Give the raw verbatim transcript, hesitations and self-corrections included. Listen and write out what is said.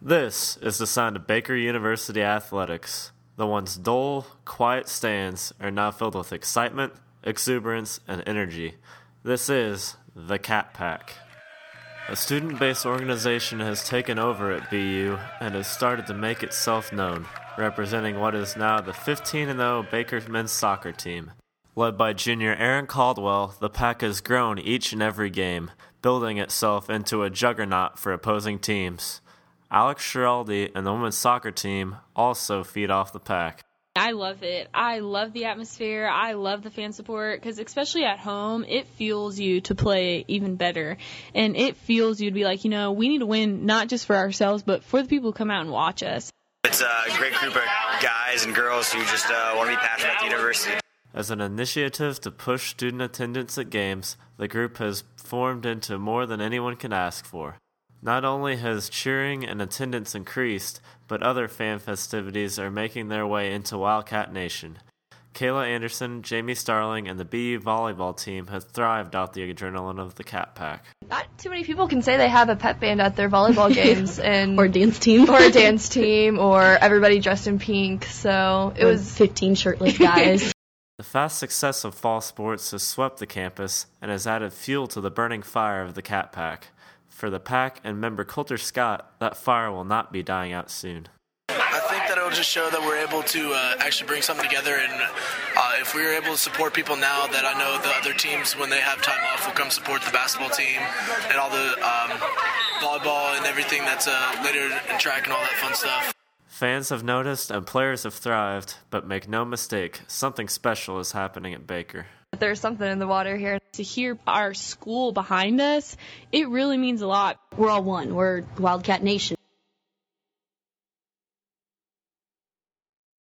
This is the sound of Baker University athletics. The once dull, quiet stands are now filled with excitement, exuberance, and energy. This is the Cat Pack. A student-based organization has taken over at B U and has started to make itself known, representing what is now the fifteen and oh Baker men's soccer team. Led by junior Aaron Caldwell, the Pack has grown each and every game, building itself into a juggernaut for opposing teams. Alex Schiraldi and the women's soccer team also feed off the Pack. I love it. I love the atmosphere. I love the fan support because especially at home, it fuels you to play even better. And it fuels you to be like, you know, we need to win not just for ourselves, but for the people who come out and watch us. It's a great group of guys and girls who just uh, want to be passionate about the university. As an initiative to push student attendance at games, the group has formed into more than anyone can ask for. Not only has cheering and attendance increased, but other fan festivities are making their way into Wildcat Nation. Kayla Anderson, Jamie Starling, and the B U volleyball team have thrived off the adrenaline of the Cat Pack. Not too many people can say they have a pep band at their volleyball games. and Or a dance team. Or a dance team, or everybody dressed in pink. So it or was fifteen shirtless guys. The fast success of fall sports has swept the campus and has added fuel to the burning fire of the Cat Pack. For the Pack and member Coulter Scott, that fire will not be dying out soon. I think that it'll just show that we're able to uh, actually bring something together, and uh, if we were able to support people now, that I know the other teams, when they have time off, will come support the basketball team and all the um, volleyball and everything that's uh, later in track and all that fun stuff. Fans have noticed and players have thrived, but make no mistake, something special is happening at Baker. There's something in the water here. To hear our school behind us, it really means a lot. We're all one. We're Wildcat Nation.